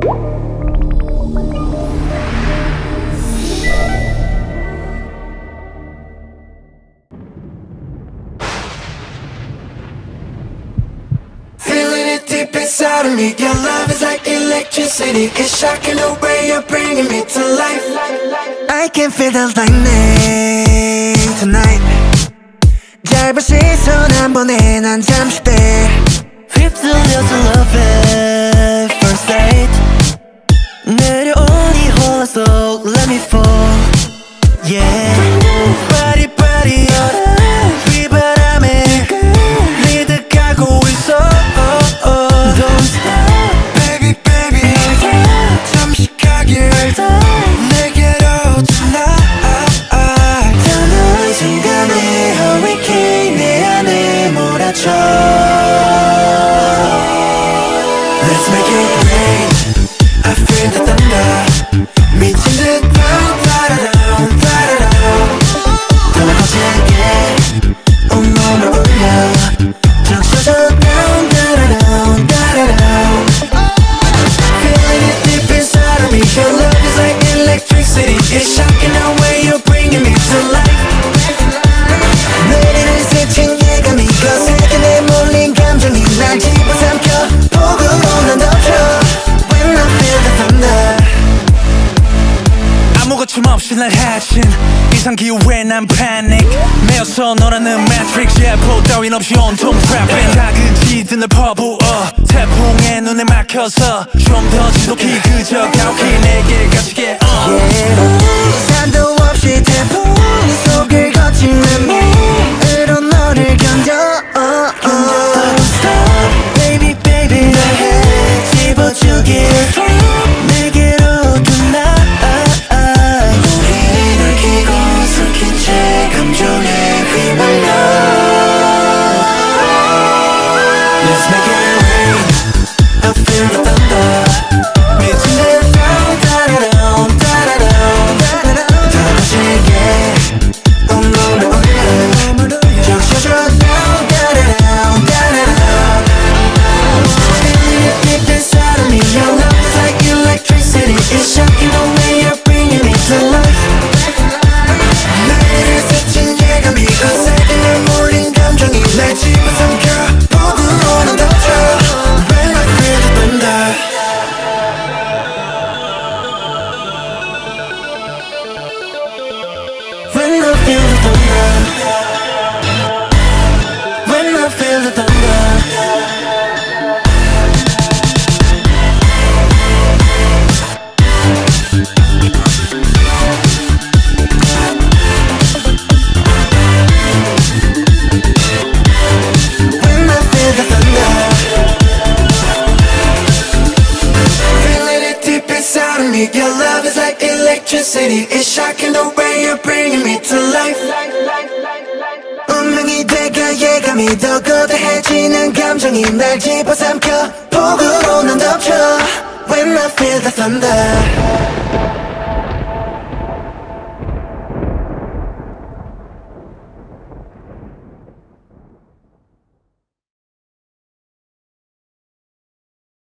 Inside of me, your love is like electricity. It's shocking the way you're bringing me to life. I can feel the lightning tonight. 짧은 시선 한 번에 난 잠식돼. 휩쓸려서 love at first sight. 내려오니 홀라 속 let me fall. Yeah. Body body 비바람에 리드가고 있어. Don't stop, baby, baby. 잠시 가길 내게로 tonight. 닿는 순간에 hurricane 내 안에 몰아쳐. Let's make it rain. I feel the thunder. 미친 듯 down, da-da-down, da-da-down. 더 거칠게 온몸을 울려. 적셔져 down, da-da-down, da-da-down. Feeling it deep inside of me. Your love is like electricity. It's shocking the way you're bringing me to life. 내리를 스친 예감이 거세게 내몰린 감정이 날 집어삼켜. 폭우로 난 덮쳐. When I feel the thunder. 아무 거침없이 날 해친 이상 기후에 난 panic. 매어서 너라는 matrix. 예포 따윈 없이 온통 trapping. 작은 지든 날 퍼부어 태풍에 눈에 막혀서 좀 더 지독히 그저 가혹히 내게 갇히게. 산도 없이 태풍 속을 거친 내 몸으로 너를 견뎌. Don't stop, baby, baby. 날 집어주길 내게로 tonight. 우리 널 기고 섞인 채 감정에 휘말려. Let's make it rain. I feel the thunder. 미친 듯 down, da-da-down, da-da-down. 더 거칠게 온몸을 울려. 적셔줘 down, da-da-down, da-da-down. Feeling it deep inside of me. Your love is like electricity. It's shocking the way you're bringing me to life. 나를 스친 예감이 거세게 날 몰린 감정이 날 집어삼켜. 폭우로 난 덮쳐. When I feel the thunder. When I feel the thunder. When I feel the thunder. When I feel the thunder. Feeling it deep inside of me. Your love is like electricity. It's shocking the way you're bringing me to life. 운명이 돼가 예감이 더 거대해지는 감정이 날 집어삼켜. 폭우로 난 덮쳐. When I feel the thunder.